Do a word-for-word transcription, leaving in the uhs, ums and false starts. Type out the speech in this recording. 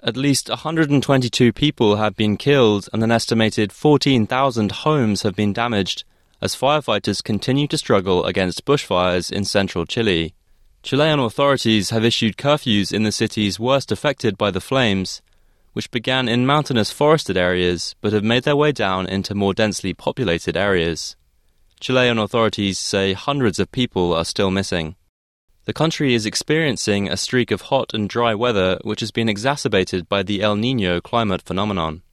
At least one hundred twenty-two people have been killed and an estimated fourteen thousand homes have been damaged as firefighters continue to struggle against bushfires in central Chile. Chilean authorities have issued curfews in the cities worst affected by the flames, which began in mountainous forested areas but have made their way down into more densely populated areas. Chilean authorities say hundreds of people are still missing. The country is experiencing a streak of hot and dry weather which has been exacerbated by the El Niño climate phenomenon.